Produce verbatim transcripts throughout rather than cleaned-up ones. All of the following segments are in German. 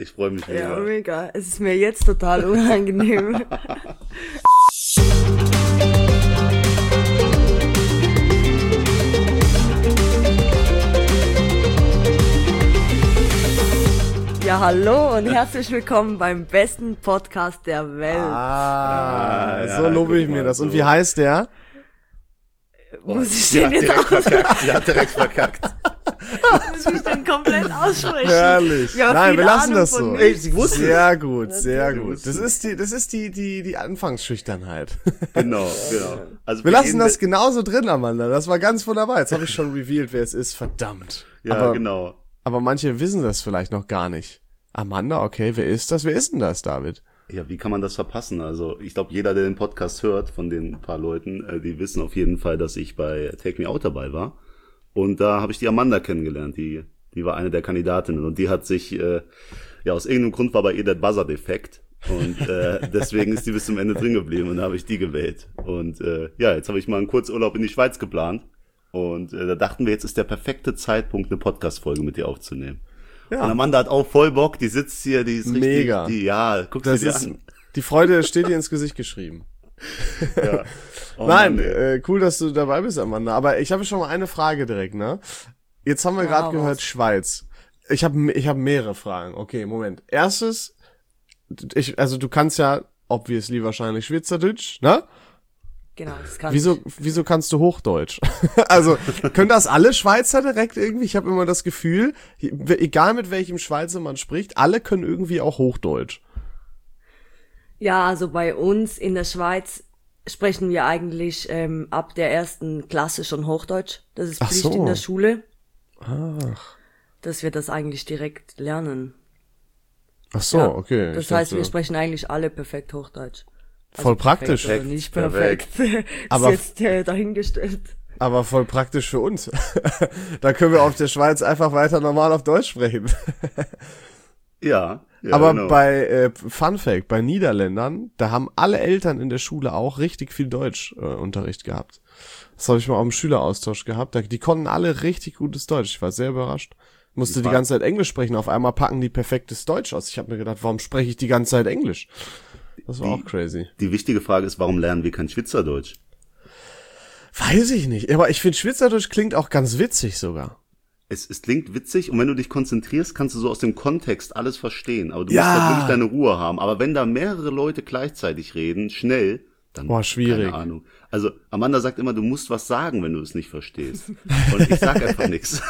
Ich freue mich mega. Ja, mega. Es ist mir jetzt total unangenehm. Ja, hallo und herzlich willkommen beim besten Podcast der Welt. Ah, Ah, ja, so lobe ich guck mir mal, das. Und so. wie heißt der? Muss ich Die den hat jetzt direkt aus verkackt. Die hat direkt verkackt. muss ich den komplett aussprechen? Herrlich. Ja, Nein, viel wir lassen Ahnung das von so. mir. Ey, sie wusste Sehr gut, sehr Sie gut. wusste Das es. ist die, das ist die, die, die Anfangsschüchternheit. Genau, genau. Also Wir lassen reden das mit- genauso drin, Amanda. Das war ganz wunderbar. Jetzt habe ich schon revealed, wer es ist. Verdammt. Ja, aber, genau. aber manche wissen das vielleicht noch gar nicht. Amanda, okay, wer ist das? Wer ist denn das, David? Ja, wie kann man das verpassen? Also ich glaube, jeder, der den Podcast hört, von den paar Leuten, äh, die wissen auf jeden Fall, dass ich bei Take Me Out dabei war. Und da habe ich die Amanda kennengelernt. Die, die war eine der Kandidatinnen. Und die hat sich, äh, ja, aus irgendeinem Grund war bei ihr der Buzzer-Defekt. Und äh, deswegen ist die bis zum Ende drin geblieben. Und da habe ich die gewählt. Und äh, ja, jetzt habe ich mal einen Kurzurlaub in die Schweiz geplant. Und äh, da dachten wir, jetzt ist der perfekte Zeitpunkt, eine Podcast-Folge mit dir aufzunehmen. Ja. Und Amanda hat auch voll Bock, die sitzt hier, die ist richtig, Mega. die, ja, guck Das sie dir ist, an. die Freude steht dir ins Gesicht geschrieben. Ja. Oh Nein, Mann, ey. äh, cool, dass du dabei bist, Amanda. Aber ich habe schon mal eine Frage direkt, ne? Jetzt haben wir Ja, gerade raus. gehört Schweiz. Ich habe ich hab mehrere Fragen. Okay, Moment. Erstes, ich, also du kannst ja obviously wahrscheinlich Schweizerdeutsch, ne? Genau, das kann Wieso, ich. wieso kannst du Hochdeutsch? Also können das alle Schweizer direkt irgendwie? Ich habe immer das Gefühl, egal mit welchem Schweizer man spricht, alle können irgendwie auch Hochdeutsch. Ja, also bei uns in der Schweiz sprechen wir eigentlich ähm, ab der ersten Klasse schon Hochdeutsch. Das ist Ach Pflicht so. in der Schule, Ach, dass wir das eigentlich direkt lernen. ach so, Ja, okay. Das Ich heißt, dachte- wir sprechen eigentlich alle perfekt Hochdeutsch. Voll praktisch. Perfekt, oder nicht Perfekt. perfekt. Aber- ist jetzt äh, dahingestellt. Aber voll praktisch für uns. Da können wir auf der Schweiz einfach weiter normal auf Deutsch sprechen. Ja, ja, Aber genau. bei äh, Fun Fact, bei Niederländern, da haben alle Eltern in der Schule auch richtig viel Deutschunterricht äh, Unterricht gehabt. Das habe ich mal auf dem Schüleraustausch gehabt. Da, die konnten alle richtig gutes Deutsch. Ich war sehr überrascht. Musste Ich die war- ganze Zeit Englisch sprechen. Auf einmal packen die perfektes Deutsch aus. Ich habe mir gedacht, warum spreche ich die ganze Zeit Englisch? Das war Die- auch crazy. Die wichtige Frage ist, warum lernen wir kein Schweizerdeutsch? Weiß ich nicht. Aber ich finde, Schweizerdeutsch klingt auch ganz witzig sogar. Es, es klingt witzig und wenn du dich konzentrierst, kannst du so aus dem Kontext alles verstehen. Aber du Ja. musst halt wirklich deine Ruhe haben. Aber wenn da mehrere Leute gleichzeitig reden, schnell, dann Boah, schwierig. keine Ahnung. Also Amanda sagt immer, du musst was sagen, wenn du es nicht verstehst. Und ich sag einfach nichts.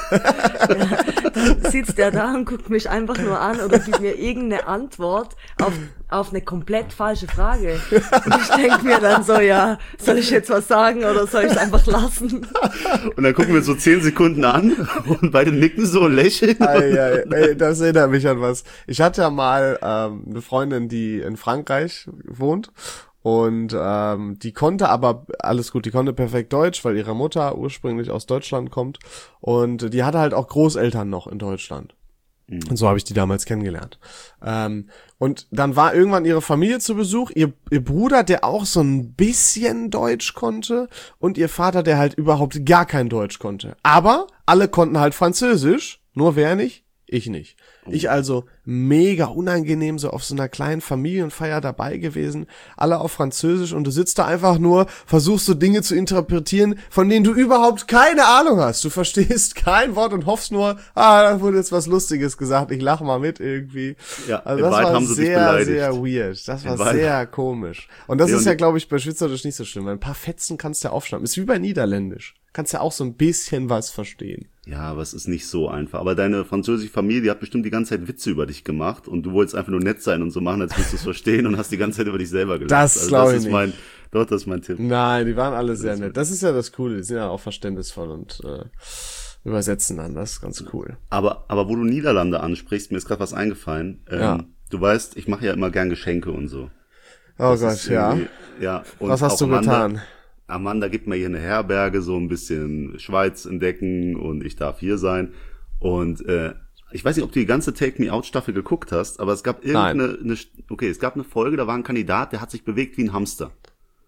Sitzt der da und guckt mich einfach nur an oder gibt mir irgendeine Antwort auf, auf eine komplett falsche Frage. Und ich denke mir dann so, ja, soll ich jetzt was sagen oder soll ich es einfach lassen? Und dann gucken wir uns so zehn Sekunden an und beide nicken so und lächeln. Ei, ei, ey, das erinnert mich an was. Ich hatte ja mal ähm, eine Freundin, die in Frankreich wohnt und ähm, die konnte aber, alles gut, die konnte perfekt Deutsch, weil ihre Mutter ursprünglich aus Deutschland kommt und die hatte halt auch Großeltern noch in Deutschland. Und so habe ich die damals kennengelernt. Ähm, und dann war irgendwann ihre Familie zu Besuch, ihr, ihr Bruder, der auch so ein bisschen Deutsch konnte und ihr Vater, der halt überhaupt gar kein Deutsch konnte. Aber alle konnten halt Französisch, nur wer nicht? Ich nicht. Ich also mega unangenehm so auf so einer kleinen Familienfeier dabei gewesen, alle auf Französisch und du sitzt da einfach nur, versuchst so Dinge zu interpretieren, von denen du überhaupt keine Ahnung hast. Du verstehst kein Wort und hoffst nur, ah, da wurde jetzt was Lustiges gesagt, ich lach mal mit irgendwie. Ja, Also in das Wahrheit war haben sie dich sehr, beleidigt. sehr weird. Das war In Wahrheit- sehr komisch. Und das Ja, ist und- ja, glaube ich, bei Schweizerdeutsch nicht so schlimm, weil ein paar Fetzen kannst du ja aufschnappen. Ist wie bei Niederländisch. Kannst ja auch so ein bisschen was verstehen. Ja, aber es ist nicht so einfach. Aber deine französische Familie hat bestimmt die ganze Zeit Witze über dich gemacht und du wolltest einfach nur nett sein und so machen, als würdest du es verstehen und hast die ganze Zeit über dich selber gelacht. Das also glaub das ich ist nicht. mein, doch, das ist mein Tipp. Nein, die waren alle sehr nett. Das ist ja das Coole. Die sind ja auch verständnisvoll und äh, übersetzen dann. Das ist ganz cool. Aber, aber wo du Niederlande ansprichst, mir ist gerade was eingefallen. Ähm, Ja. Du weißt, ich mache ja immer gern Geschenke und so. Oh Das Gott, ist ja. irgendwie- ja. Und Was hast auch du Amanda, getan? Amanda gibt mir hier eine Herberge, so ein bisschen Schweiz entdecken und ich darf hier sein. Und äh, ich weiß nicht, ob du die ganze Take Me Out Staffel geguckt hast, aber es gab irgendeine, eine, okay, es gab eine Folge, da war ein Kandidat, der hat sich bewegt wie ein Hamster.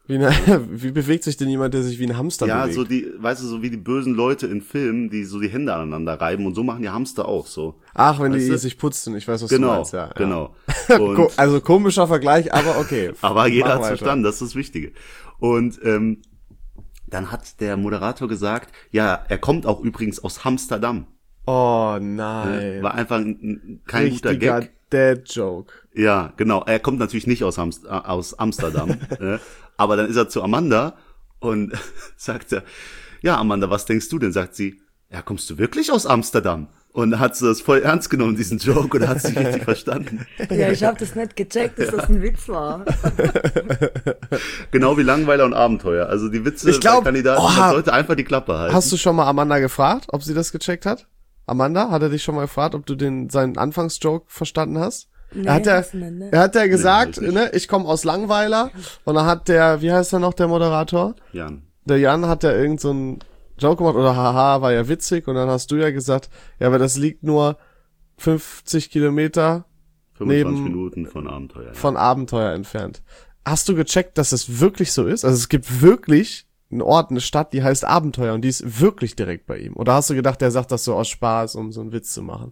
Wie, eine, wie bewegt sich denn jemand, der sich wie ein Hamster ja, bewegt? so die, weißt du, so wie die bösen Leute in Filmen, die so die Hände aneinander reiben und so machen die Hamster auch so. Ach, wenn weißt die du? sich putzen, ich weiß, was Genau, du meinst, ja. genau. Ja. Und, Also komischer Vergleich, aber okay. aber jeder Mach hat's weiter. verstanden, das ist das Wichtige. Und ähm, dann hat der Moderator gesagt, ja, er kommt auch übrigens aus Amsterdam. Oh Ne? nein. War einfach ein, ein, kein guter Richtiger Gag. Dad-Joke. Ja, genau. Er kommt natürlich nicht aus, Amst äh, aus Amsterdam. ne? Aber dann ist er zu Amanda und sagt er, ja, Amanda, was denkst du denn? Sagt sie, ja, kommst du wirklich aus Amsterdam? Und hat sie das voll ernst genommen, diesen Joke, oder hat sie richtig verstanden? Ja, ich habe das nicht gecheckt, dass das ein Witz war. Genau wie Langweiler und Abenteuer. Also die Witze Ich glaub, der Kandidaten, oh, man sollte einfach die Klappe halten. Hast du schon mal Amanda gefragt, ob sie das gecheckt hat? Amanda, hat er dich schon mal gefragt, ob du den seinen Anfangsjoke verstanden hast? Nee, er hat ja, das nicht, ne? er hat ja gesagt, Nee, ne, ich komme aus Langweiler, und dann hat der, wie heißt er noch, der Moderator? Jan. Der Jan hat ja irgend so einen Joke gemacht, oder haha, war ja witzig, und dann hast du ja gesagt, ja, aber das liegt nur fünfzig Kilometer fünfundzwanzig neben- Minuten von Abenteuer. Ja. von Abenteuer entfernt. Hast du gecheckt, dass es wirklich so ist? Also es gibt wirklich einen Ort, eine Stadt, die heißt Abenteuer, und die ist wirklich direkt bei ihm. Oder hast du gedacht, der sagt das so aus Spaß, um so einen Witz zu machen?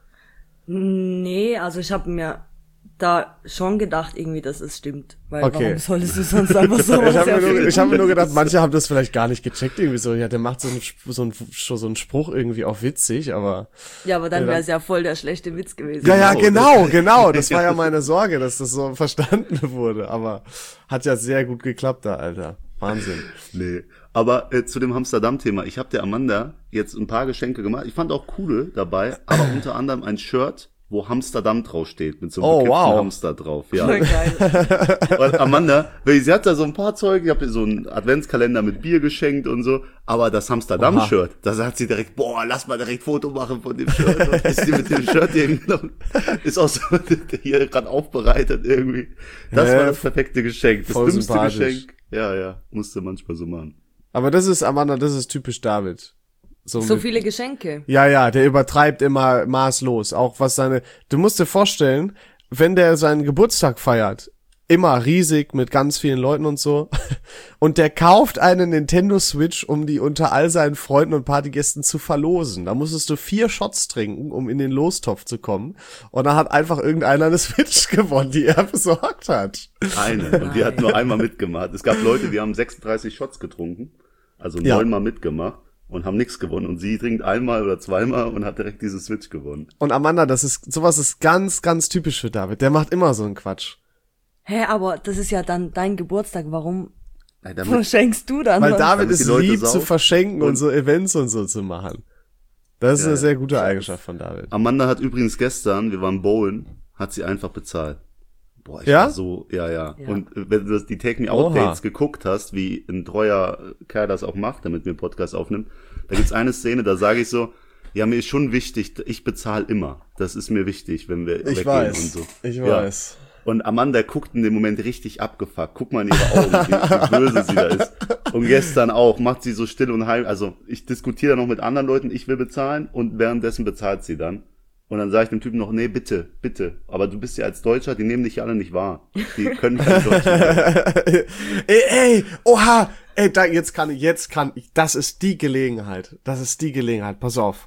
Nee, also ich habe mir da schon gedacht irgendwie, dass es stimmt. Weil Okay. warum solltest du sonst einfach so Ich habe mir, erfinden? nur- ich hab mir nur gedacht, manche haben das vielleicht gar nicht gecheckt, irgendwie so, ja, der macht so einen, Sp- so einen, so einen Spruch irgendwie auch witzig, aber... Ja, aber dann Ja, wäre es ja voll der schlechte Witz gewesen. Ja, ja, Genau. genau, genau, das war ja meine Sorge, dass das so verstanden wurde, aber hat ja sehr gut geklappt da, Alter. Wahnsinn. Nee. Aber äh, zu dem Amsterdam-Thema. Ich habe der Amanda jetzt ein paar Geschenke gemacht. Ich fand auch coole dabei, aber unter anderem ein Shirt, wo Amsterdam draufsteht, mit so einem Oh, bekifften wow. Hamster drauf. Ja. Voll geil. Und Amanda, weil sie hat da so ein paar Zeug, ich habe ihr so einen Adventskalender mit Bier geschenkt und so, aber das Amsterdam-Shirt, da sagt sie direkt, boah, lass mal direkt Foto machen von dem Shirt. Und ist die mit dem Shirt hier hingenommen, ist auch so hier gerade aufbereitet irgendwie. Das Ja, war das perfekte Geschenk, das voll dümmste sympathisch. Geschenk. Ja, ja, musste manchmal so machen. Aber das ist, Amanda, das ist typisch David. So mit- viele Geschenke. Ja, ja, der übertreibt immer maßlos. Auch was seine, du musst dir vorstellen, wenn der seinen Geburtstag feiert, immer riesig mit ganz vielen Leuten und so, und der kauft eine Nintendo Switch, um die unter all seinen Freunden und Partygästen zu verlosen. Da musstest du vier Shots trinken, um in den Lostopf zu kommen. Und dann hat einfach irgendeiner eine Switch gewonnen, die er besorgt hat. Eine. Und die hat nur einmal mitgemacht. Es gab Leute, die haben sechsunddreißig Shots getrunken, also Ja. neunmal mitgemacht und haben nichts gewonnen. Und sie trinkt einmal oder zweimal und hat direkt diese Switch gewonnen. Und Amanda, das ist, sowas ist ganz, ganz typisch für David. Der macht immer so einen Quatsch. Hä, aber das ist ja dann dein Geburtstag. Warum Ey, damit, verschenkst du dann Weil was? David Damit es die Leute liebt, zu saufen verschenken und, und- so Events und so zu machen. Das ist Ja, eine ja. sehr gute Eigenschaft von David. Amanda hat übrigens gestern, wir waren bowlen, hat sie einfach bezahlt. Boah, ich Ja? war so, ja, ja, Ja. Und äh, wenn du das, die Take Me Out Dates geguckt hast, wie ein treuer Kerl das auch macht, damit mir Podcast aufnimmt, da gibt's eine Szene, da sage ich so, ja, mir ist schon wichtig, ich bezahle immer. Das ist mir wichtig, wenn wir Ich weggehen weiß, und so. ich Ja. weiß. Und Amanda guckt in dem Moment richtig abgefuckt. Guck mal in ihre Augen, wie, wie böse sie da ist. Und gestern auch, macht sie so still und heim. Also ich diskutiere da noch mit anderen Leuten, ich will bezahlen und währenddessen bezahlt sie dann. Und dann sage ich dem Typen noch, nee, bitte, bitte. Aber du bist ja als Deutscher, die nehmen dich ja alle nicht wahr. Die können kein Deutsch. ey, ey, oha, ey, da, jetzt kann ich, jetzt kann ich, das ist die Gelegenheit. Das ist die Gelegenheit, pass auf.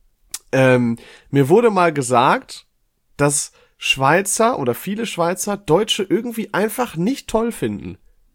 Ähm, mir wurde mal gesagt, dass Schweizer oder viele Schweizer Deutsche irgendwie einfach nicht toll finden.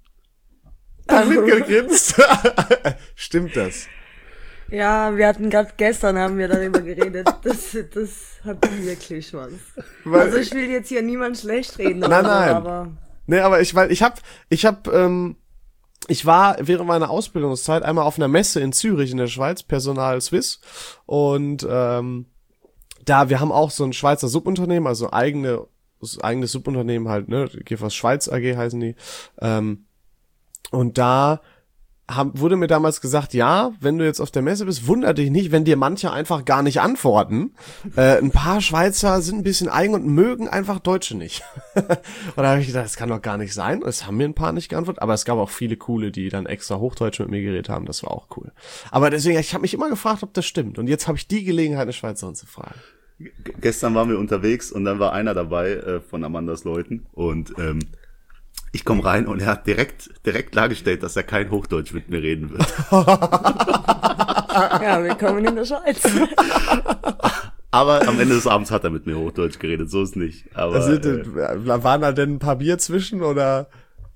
Damit gegrinst. Stimmt das? Ja, wir hatten gerade gestern, haben wir darüber geredet. Das, das hat wirklich was. Weil- Also ich will jetzt hier niemand schlecht reden. Nein, oder so, nein. Aber Nee, aber ich, weil ich hab, ich hab, ähm, ich war während meiner Ausbildungszeit einmal auf einer Messe in Zürich in der Schweiz, Personal Swiss, und ähm, da, wir haben auch so ein Schweizer Subunternehmen, also eigene, eigenes Subunternehmen halt, ne, G V S Schweiz A G heißen die, ähm, und da haben, wurde mir damals gesagt, ja, wenn du jetzt auf der Messe bist, wundert dich nicht, wenn dir manche einfach gar nicht antworten. Äh, ein paar Schweizer sind ein bisschen eigen und mögen einfach Deutsche nicht. Und da habe ich gedacht, das kann doch gar nicht sein. Es haben mir ein paar nicht geantwortet, aber es gab auch viele coole, die dann extra Hochdeutsch mit mir geredet haben. Das war auch cool. Aber deswegen, ich habe mich immer gefragt, ob das stimmt. Und jetzt habe ich die Gelegenheit, eine Schweizerin zu fragen. G- Gestern waren wir unterwegs und dann war einer dabei äh, von Amandas Leuten und ähm, Ich komme rein und er hat direkt, direkt klargestellt, dass er kein Hochdeutsch mit mir reden wird. Ja, willkommen in der Schweiz. Aber am Ende des Abends hat er mit mir Hochdeutsch geredet, so ist nicht. Aber Also, äh, waren da denn ein paar Bier zwischen oder?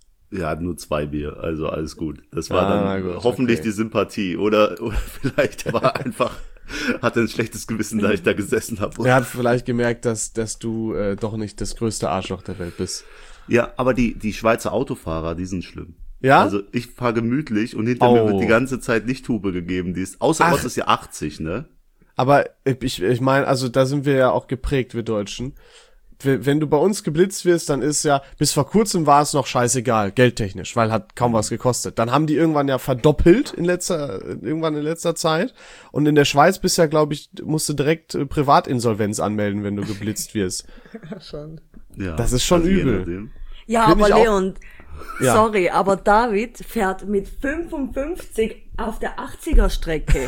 er hat nur zwei Bier, also alles gut. Das war Ah, dann gut, hoffentlich okay. die Sympathie. Oder, oder vielleicht war er einfach, hatte ein schlechtes Gewissen, da ich da gesessen habe. Er hat vielleicht gemerkt, dass, dass du äh, doch nicht das größte Arschloch der Welt bist. Ja, aber die, die Schweizer Autofahrer, die sind schlimm. Ja? Also ich fahre gemütlich und hinter Oh. mir wird die ganze Zeit Lichthube gegeben. Die ist, außer Ach. Ort ist ja achtzig, ne? Aber ich, ich meine, also da sind wir ja auch geprägt, wir Deutschen. W- Wenn du bei uns geblitzt wirst, dann ist ja, bis vor kurzem war es noch scheißegal, geldtechnisch, weil hat kaum was gekostet. Dann haben die irgendwann ja verdoppelt in letzter, irgendwann in letzter Zeit. Und in der Schweiz bist ja, glaube ich, musst du direkt äh, Privatinsolvenz anmelden, wenn du geblitzt wirst. Ja, schon. Ja, Das ist schon also je übel. nachdem. Ja, Find aber ich auch- Leon, Ja. sorry, aber David fährt mit fünfundfünfzig auf der achtziger Strecke.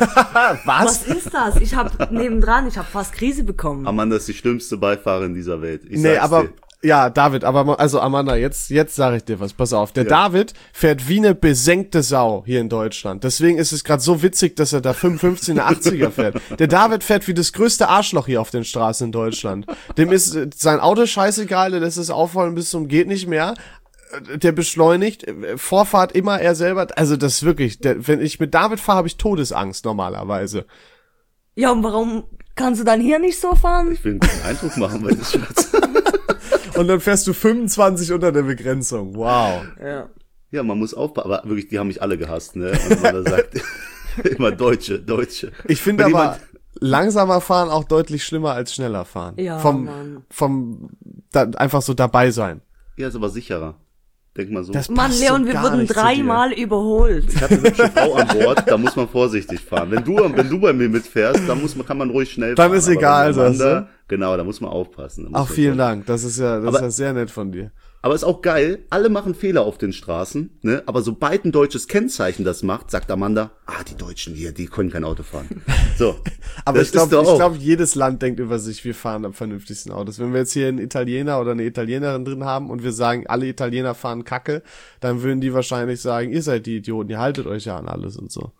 Was ist das? Ich habe nebendran, ich habe fast Krise bekommen. Amanda ist die schlimmste Beifahrerin dieser Welt. Ich Nee, sag's aber, dir. ja, David, aber, ma- also Amanda, jetzt, jetzt sage ich dir was, pass auf. Der Ja. David fährt wie eine besenkte Sau hier in Deutschland. Deswegen ist es gerade so witzig, dass er da fünfundfünfzig in der achtziger fährt. Der David fährt wie das größte Arschloch hier auf den Straßen in Deutschland. Dem ist äh, sein Auto scheißegal, der lässt es aufholen bis zum geht nicht mehr. Äh, Der beschleunigt, äh, Vorfahrt immer er selber. Also das ist wirklich, der, wenn ich mit David fahre, habe ich Todesangst normalerweise. Ja, und warum kannst du dann hier nicht so fahren? Ich will einen guten Eindruck machen bei das Schatz. Und dann fährst du fünfundzwanzig unter der Begrenzung. Wow. Ja. Ja, man muss aufpassen, aber wirklich, die haben mich alle gehasst, ne? Und man da sagt immer Deutsche, Deutsche. Ich finde Wenn aber jemand- langsamer fahren auch deutlich schlimmer als schneller fahren. Ja, vom, Mann. vom da, einfach so dabei sein. Ja, ist aber sicherer. Denk mal so. Das Mann, passt Leon, so wir gar wurden nicht zu dir. dreimal überholt. Ich habe eine hübsche Frau an Bord, da muss man vorsichtig fahren. Wenn du, wenn du bei mir mitfährst, dann muss man, kann man ruhig schnell Dann fahren. ist Aber egal, wenn sagst du? Amanda- Genau, da muss man aufpassen. Da muss Ach, man vielen aufpassen. Dank. Das ist ja, das Aber- ist ja sehr nett von dir. Aber ist auch geil, alle machen Fehler auf den Straßen, ne? Aber sobald ein deutsches Kennzeichen das macht, sagt Amanda, ah, die Deutschen hier, die können kein Auto fahren. So. Aber das ich glaube, ist doch ich auch- glaube, jedes Land denkt über sich, wir fahren am vernünftigsten Autos. Wenn wir jetzt hier einen Italiener oder eine Italienerin drin haben und wir sagen, alle Italiener fahren Kacke, dann würden die wahrscheinlich sagen, ihr seid die Idioten, ihr haltet euch ja an alles und so.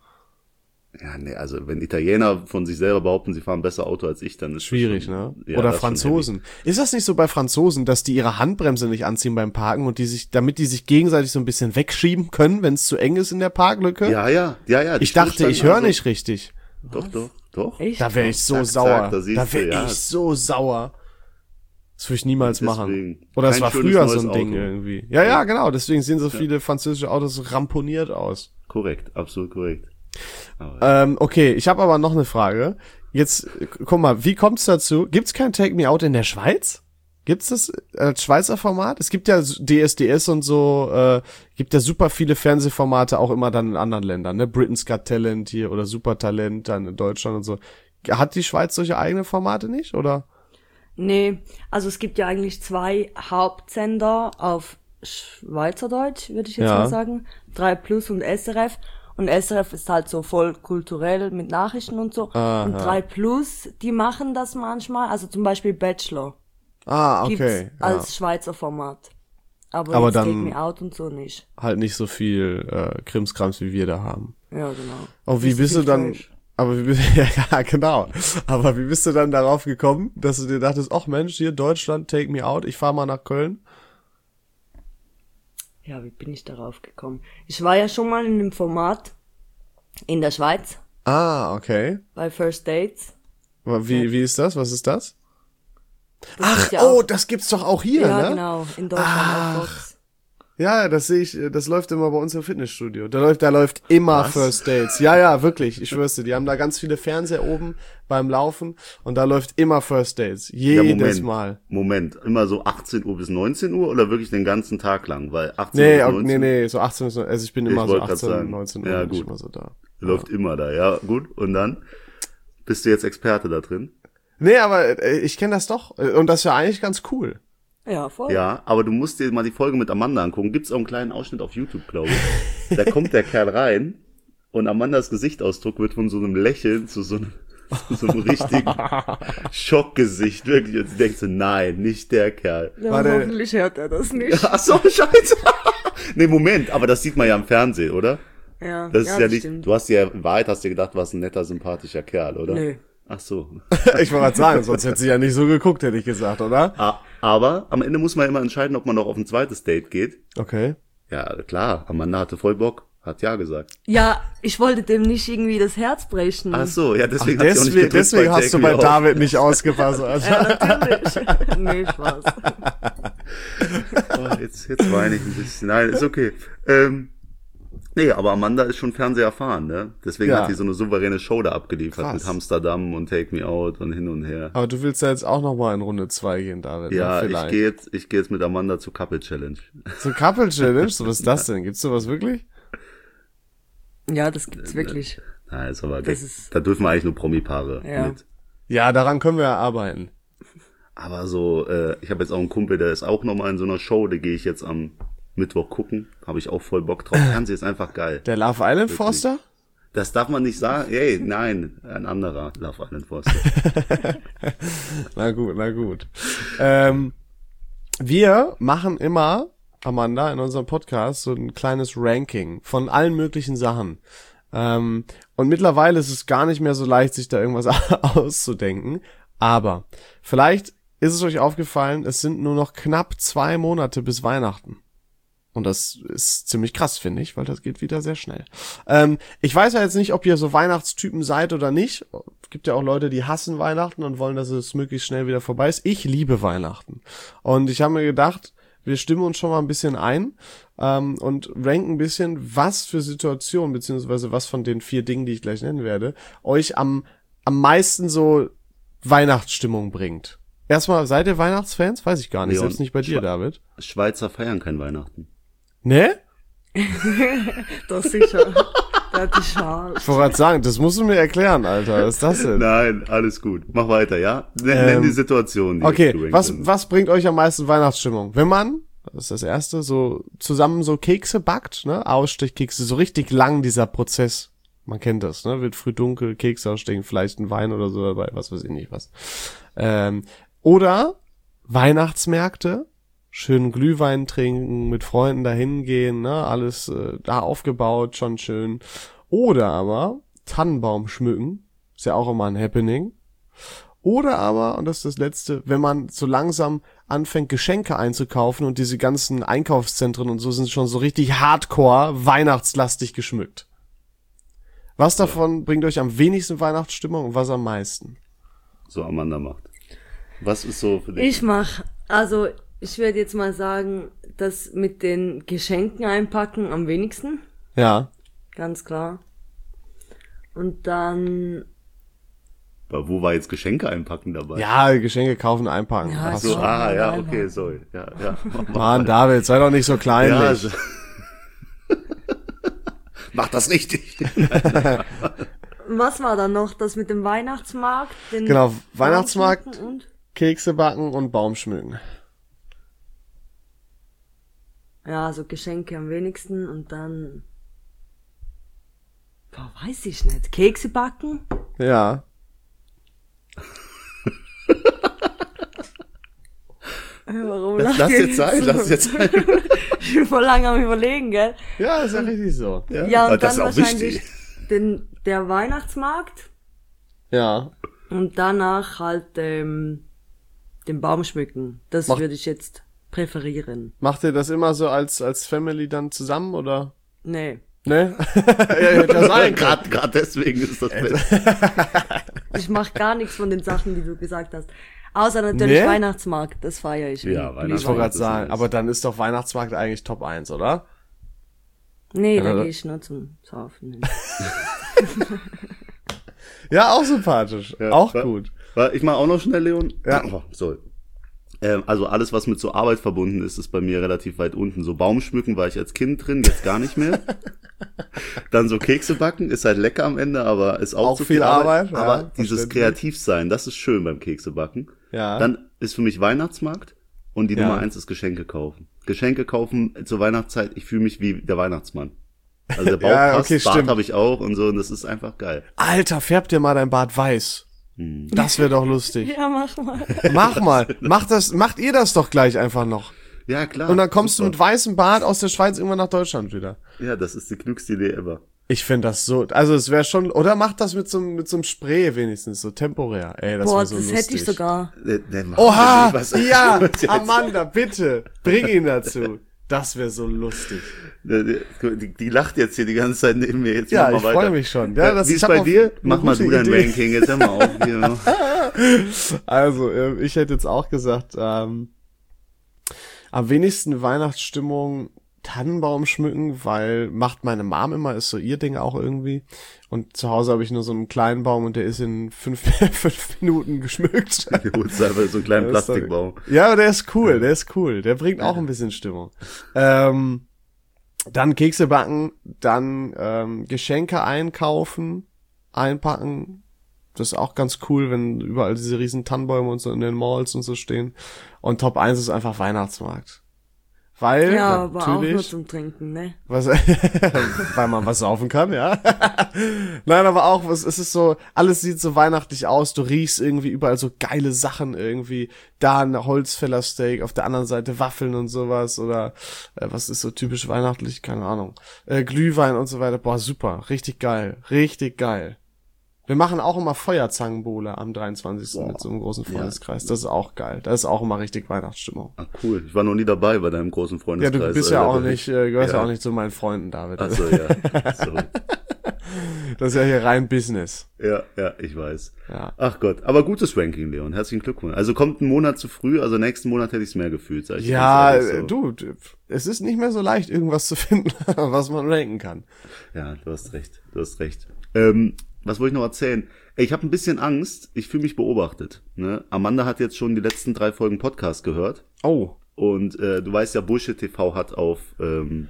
Ja, nee, also wenn Italiener von sich selber behaupten, sie fahren besser Auto als ich, dann ist das Schwierig, schon, ne? Ja, Oder das ist schon Franzosen. Ist das nicht so bei Franzosen, dass die ihre Handbremse nicht anziehen beim Parken und die sich, damit die sich gegenseitig so ein bisschen wegschieben können, wenn es zu eng ist in der Parklücke? heavy. Ja, ja, ja, ja. die Ich dachte, Stoßstangen, ich höre also- nicht richtig. Doch, doch, doch. Echt? Da wäre ich so Zack, sauer. zack, da siehst da du, wäre ja. ich so sauer. Das würde ich niemals machen. Deswegen. Oder es Kein war schönes früher so neues ein Ding Auto. irgendwie. Ja, ja, genau. Deswegen sehen so viele französische Autos so ramponiert aus. Korrekt, absolut korrekt. Aber, Ähm, okay, ich habe aber noch eine Frage. Jetzt, äh, guck mal, wie kommt's dazu? Gibt's kein Take Me Out in der Schweiz? Gibt's das als Schweizer Format? Es gibt ja D S D S und so, äh, gibt ja super viele Fernsehformate auch immer dann in anderen Ländern, ne? Britain's Got Talent hier oder Supertalent dann in Deutschland und so. Hat die Schweiz solche eigene Formate nicht, oder? Nee, also es gibt ja eigentlich zwei Hauptsender auf Schweizerdeutsch, würde ich jetzt Ja. mal sagen. drei Plus und S R F. Und S R F ist halt so voll kulturell mit Nachrichten und so. Aha. Und drei Plus, die machen das manchmal. Also zum Beispiel Bachelor. Ah, Gibt's okay. Ja. als Schweizer Format. Aber, Aber jetzt dann- Take Me Out und so nicht. Halt nicht so viel äh, Krimskrams, wie wir da haben. Ja, genau. Und wie Nicht so bist du viel dann, Trash. aber wie bist ja, genau. Aber wie bist du dann darauf gekommen, dass du dir dachtest, ach Mensch, hier Deutschland, take me out, ich fahr mal nach Köln? Ja, wie bin ich darauf gekommen? Ich war ja schon mal in einem Format in der Schweiz Ah, okay. bei First Dates. Aber Wie, wie ist das? Was ist das? Das Ach, ist ja oh, auch- das gibt's doch auch hier, ja, ne? genau, in Deutschland Ach. auf Fox. Ja, das sehe ich, das läuft immer bei uns im Fitnessstudio. Da läuft, da läuft immer Was? First Dates. Ja, ja, wirklich, ich schwör's dir. Die haben da ganz viele Fernseher oben beim Laufen und da läuft immer First Dates. ja, Jedes Moment, Mal. Moment, immer so achtzehn Uhr bis neunzehn Uhr oder wirklich den ganzen Tag lang? Weil achtzehn Nee, Uhr auch- bis neunzehn nee, nee, so achtzehn, bis- also ich bin Ich immer so wollte grad achtzehn, sagen. neunzehn Uhr Ja, bin ich gut. immer so da. läuft immer da, ja, gut. Und dann? Bist du jetzt Experte da drin? Nee, aber äh, ich kenne das doch. Äh, Und das ist ja eigentlich ganz cool. Ja, voll. Ja, aber du musst dir mal die Folge mit Amanda angucken. Gibt's auch einen kleinen Ausschnitt auf YouTube, glaube ich. Da kommt der Kerl rein und Amandas Gesichtsausdruck wird von so einem Lächeln zu so einem, zu so einem richtigen Schockgesicht. Wirklich. Und du denkst so, nein, nicht der Kerl. Ja, War der- hoffentlich hört er das nicht. Ach so, scheiße. Nee, Moment, aber das sieht man ja im Fernsehen, oder? Ja, Das ist ja, ja das nicht, stimmt. du hast ja, in Wahrheit hast du dir gedacht, du warst ein netter, sympathischer Kerl, oder? Nö. Ach so. Ich wollte gerade sagen, sonst hätte sie ja nicht so geguckt, hätte ich gesagt, oder? A- Aber am Ende muss man immer entscheiden, ob man noch auf ein zweites Date geht. Okay. Ja, klar, Amanda hatte voll Bock, hat ja gesagt. Ja, ich wollte dem nicht irgendwie das Herz brechen. Ach so, ja, Ach, deswegen hat sie auch nicht deswegen gedrückt deswegen bei hast du Take bei Me Out. David nicht ausgepasst. Also. Ja, natürlich. Nee, Spaß. Oh, jetzt, jetzt weine ich ein bisschen. Nein, ist okay. Ähm, nee, aber Amanda ist schon fernseherfahren, ne? Deswegen Ja. hat die so eine souveräne Show da abgeliefert Krass. mit Amsterdam und Take Me Out und hin und her. Aber du willst ja jetzt auch noch mal in Runde zwei gehen, David. Ja, ne? ich Vielleicht. gehe jetzt, ich gehe jetzt mit Amanda zur Couple Challenge. Zur Couple Challenge? So, was ist das denn? Gibt's sowas wirklich? Ja, das gibt's wirklich. Nein, ist aber Das ge- ist- da dürfen wir eigentlich nur Promi-Paare Ja. mit. Ja, daran können wir ja arbeiten. Aber so, äh, ich habe jetzt auch einen Kumpel, der ist auch nochmal in so einer Show, da gehe ich jetzt am Mittwoch gucken. Habe ich auch voll Bock drauf. Fernsehen ist einfach geil. Der Love Island Wirklich. Forster? Das darf man nicht sagen. Ey, nein, ein anderer Love Island Forster. Na gut, na gut. Ähm, wir machen immer, Amanda, in unserem Podcast so ein kleines Ranking von allen möglichen Sachen. Ähm, und mittlerweile ist es gar nicht mehr so leicht, sich da irgendwas auszudenken. Aber vielleicht ist es euch aufgefallen, es sind nur noch knapp zwei Monate bis Weihnachten. Und das ist ziemlich krass, finde ich, weil das geht wieder sehr schnell. Ähm, ich weiß ja jetzt nicht, ob ihr so Weihnachtstypen seid oder nicht. Es gibt ja auch Leute, die hassen Weihnachten und wollen, dass es möglichst schnell wieder vorbei ist. Ich liebe Weihnachten. Und ich habe mir gedacht, wir stimmen uns schon mal ein bisschen ein ähm, und ranken ein bisschen, was für Situationen, beziehungsweise was von den vier Dingen, die ich gleich nennen werde, euch am, am meisten so Weihnachtsstimmung bringt. Erstmal, seid ihr Weihnachtsfans? Weiß ich gar nicht, Leon, selbst nicht bei dir, Schwa- David. Schweizer feiern kein Weihnachten. Ne? Doch sicher. Das ist schade. Ich wollte gerade sagen, das musst du mir erklären, Alter. Was ist das denn? Nein, alles gut. Mach weiter, ja? Nenn, Ähm, nenn die Situation. Die Okay, gerankt was, sind. was bringt euch am meisten Weihnachtsstimmung? Wenn man, das ist das Erste, so zusammen so Kekse backt, ne? Ausstechkekse, so richtig lang dieser Prozess. Man kennt das, ne? Wird früh dunkel, Kekse ausstechen, vielleicht ein Wein oder so dabei, was weiß ich nicht was. Ähm, oder Weihnachtsmärkte, schön Glühwein trinken, mit Freunden dahin gehen, ne? Alles äh, da aufgebaut, schon schön. Oder aber Tannenbaum schmücken, ist ja auch immer ein Happening. Oder aber, und das ist das Letzte, wenn man so langsam anfängt, Geschenke einzukaufen und diese ganzen Einkaufszentren und so sind schon so richtig hardcore weihnachtslastig geschmückt. Was davon bringt euch am wenigsten Weihnachtsstimmung und was am meisten? So Amanda macht. Was ist so für dich? Ich mach, also ich würde jetzt mal sagen, das mit den Geschenken einpacken am wenigsten, Ja. ganz klar. Und dann, Aber wo war jetzt Geschenke einpacken dabei? Ja, Geschenke kaufen, einpacken. Ja, Passt So, schon. ah, ja, Einpacken. okay, sorry. Ja, ja. Mach, mach, Mann, David, sei doch nicht so ja, kleinlich. also. Mach das richtig. was war dann noch? Das mit dem Weihnachtsmarkt? Den Genau, Weihnachtsmarkt. Baumschmücken Und? Kekse backen und Baum schmücken. Ja, also Geschenke am wenigsten und dann, boah, weiß ich nicht. Kekse backen? Ja. Warum Lass, lacht lass ihr jetzt sein, so? lass jetzt sein. Ich bin voll lange am Überlegen, gell? Ja, ist ja richtig so. Ja, Ja, aber und das dann ist auch wahrscheinlich wichtig. den, der Weihnachtsmarkt Ja. und danach halt ähm, den Baum schmücken. Das Mach- würde ich jetzt präferieren. Macht ihr das immer so als, als Family dann zusammen, oder? Nee. Ne? ja, hätte ja sein können. Gerade gerade deswegen ist das Äh, Beste. Ich mach gar nichts von den Sachen, die du gesagt hast. Außer natürlich Nee? Weihnachtsmarkt, das feiere ich. Ja, wie- wie Ich wollte Weihnachtsmarkt. gerade Das ist sagen, nice. aber dann ist doch Weihnachtsmarkt eigentlich Top eins, oder? Nee, Ja, da da- gehe ich nur zum Saufen hin. Ja, auch sympathisch. Ja, auch wa- gut. wa- Ich mache auch noch schnell, Leon. Ja. Oh, so. Ähm, also alles, was mit so Arbeit verbunden ist, ist bei mir relativ weit unten. So Baumschmücken war ich als Kind drin, jetzt gar nicht mehr. Dann so Kekse backen, ist halt lecker am Ende, aber ist auch, Auch zu viel viel Arbeit. Arbeit, ja, aber dieses verständlich. Kreativsein, das ist schön beim Keksebacken. Ja. Dann ist für mich Weihnachtsmarkt und die Ja. Nummer eins ist Geschenke kaufen. Geschenke kaufen zur Weihnachtszeit, ich fühle mich wie der Weihnachtsmann. Also der Bauch Ja, passt, okay, Bart stimmt. habe ich auch und so und das ist einfach geil. Alter, färb dir mal dein Bart weiß. Hm. Das wäre doch lustig. Ja, mach mal. Mach mal. Macht das, macht ihr das doch gleich einfach noch. Ja, klar. Und dann kommst super. du mit weißem Bart aus der Schweiz irgendwann nach Deutschland wieder. Ja, das ist die klügste Idee ever. Ich finde das so, also es wäre schon, oder macht das mit so, mit so einem Spray wenigstens, so temporär. Ey, das Boah, wäre so das lustig. hätte ich sogar. Der, der macht Oha, nicht, was- ja, was jetzt- Amanda, bitte, bring ihn dazu. Das wäre so lustig. Die, die lacht jetzt hier die ganze Zeit neben mir. Jetzt Ja, mach mal ich weiter. freue mich schon. Ja, das, Wie ich ist hab bei auch dir? eine Mach mal gute du dein Idee. Ranking. Jetzt hör mal auf hier. Also, äh, ich hätte jetzt auch gesagt, ähm, am wenigsten Weihnachtsstimmung Tannenbaum schmücken, weil macht meine Mom immer, ist so ihr Ding auch irgendwie. Und zu Hause habe ich nur so einen kleinen Baum und der ist in fünf, fünf Minuten geschmückt. Du holst einfach so einen kleinen Das ist doch- Plastikbaum. Ja, der ist cool, der ist cool. Der bringt auch ein bisschen Stimmung. Ähm, dann Kekse backen, dann ähm, Geschenke einkaufen, einpacken. Das ist auch ganz cool, wenn überall diese riesen Tannenbäume und so in den Malls und so stehen. Und Top eins ist einfach Weihnachtsmarkt. Weil, Ja, aber auch nur natürlich, zum Trinken, ne? was, weil man was saufen kann, ja. Nein, aber auch, was, es ist so, alles sieht so weihnachtlich aus, du riechst irgendwie überall so geile Sachen irgendwie, da ein Holzfällersteak, auf der anderen Seite Waffeln und sowas, oder, äh, was ist so typisch weihnachtlich, keine Ahnung, äh, Glühwein und so weiter, boah, super, richtig geil, richtig geil. Wir machen auch immer Feuerzangenbowle am dreiundzwanzigsten mit so einem großen Freundeskreis, das ist auch geil, das ist auch immer richtig Weihnachtsstimmung. Ah, cool. Ich war noch nie dabei bei deinem großen Ja, Freundeskreis. du bist ja Alter. auch nicht, äh, gehörst ja. Ja. auch nicht zu meinen Freunden, David. Ach so, ja. Sorry. Das ist ja hier rein Business. Ja, ja, ich weiß. Ja. Ach Gott, aber gutes Ranking, Leon. Herzlichen Glückwunsch. Also kommt ein Monat zu früh, also nächsten Monat hätte ich es mehr gefühlt, sag ich Ja, ganz ehrlich so. du, du, es ist nicht mehr so leicht, irgendwas zu finden, was man ranken kann. Ja, du hast recht, du hast recht. Ähm, was wollte ich noch erzählen? Ey, ich habe ein bisschen Angst, ich fühle mich beobachtet. Ne? Amanda hat jetzt schon die letzten drei Folgen Podcast gehört. Oh. Und äh, du weißt ja, Bullshit T V hat auf ähm,